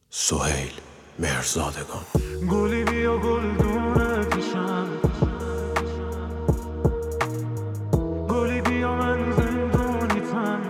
سهیل مهرزادگان. گلی بیا گلدونت میشم، گلی بیا من زندونیتم،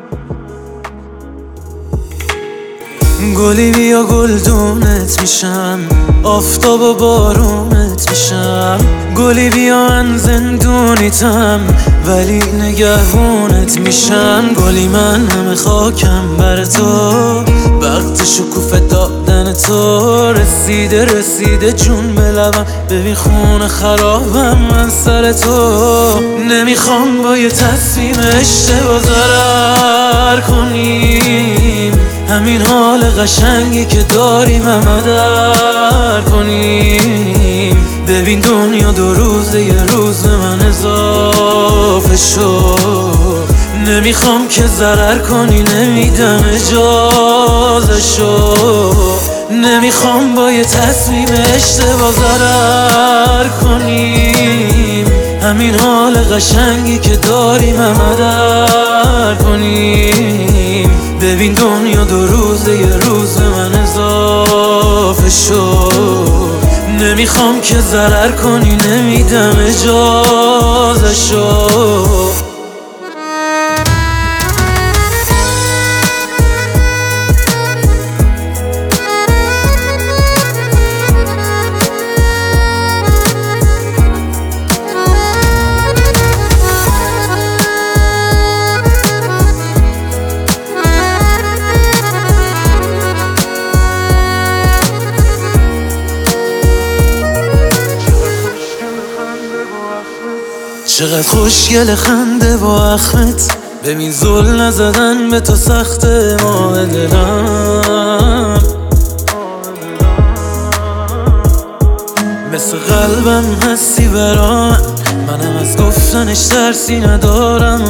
گلی بیا گلدونت میشم، آفتاب و بارونت میشم. گلی بیا من زندونیتم ولی نگهبونت میشم. گلی من همه خاکم بر تو، وقت شکوفه دادن تو. رسیده جون به لبم، ببین خونه خرابم من سر تو. نمیخوام با یه تصمیم اشتباه ضرر کنیم، همین حال قشنگی که داریم همه در کنیم. ببین دنیا 2 روزه، یه روز به من اضافه شد. نمیخوام که ضرر کنی، نمیدم اجازه شد. نمیخوام با یه تصمیم اشتباه ضرر کنیم، همین حال قشنگی که داریم همه در کنیم. ببین دنیا 2 روزه، یه روز به من اضافه شد. نمیخوام که ضرر کنی، نمیدم اجازه شد. چقدر خوشگل خنده با اخمت، ببین زل نزدن به تو سخته. ماه دلم مثل قلبم هستی برام، منم از گفتنش ترسی ندارم،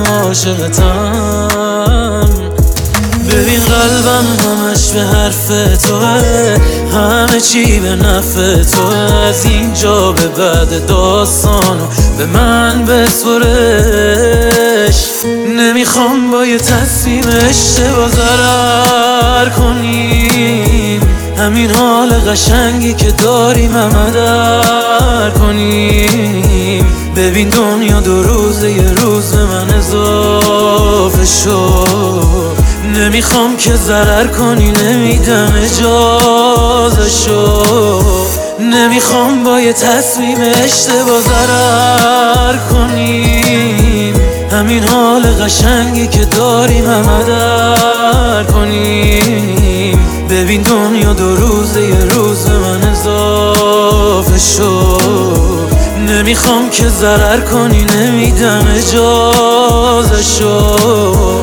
عاشقتم. ببین قلبم همش به حرف توه، همه چی به نفع توه. از اینجا به بعد داستانو به من بسپرش. نمیخوام با یه تصمیم اشتباه ضرر کنیم، همین حال قشنگی که داریم همه در کنیم. ببین دنیا 2 روزه، یه روز به من اضافه شد. نمیخوام که ضرر کنی، نمیدم اجازه شد. نمیخوام با یه تصمیم اشتباه ضرر کنیم، همین حال قشنگی که داریم همه در کنیم. ببین دنیا 2 روزه، یه روز به من اضافه شد. نمیخوام که ضرر کنی، نمیدم اجازه شد.